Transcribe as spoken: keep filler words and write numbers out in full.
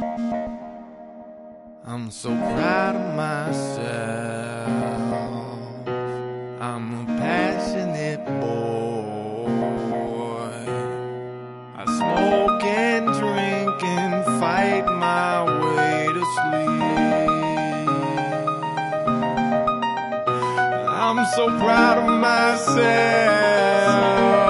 I'm so proud of myself. I'm a passionate boy. I smoke and drink and fight my way to sleep. I'm so proud of myself.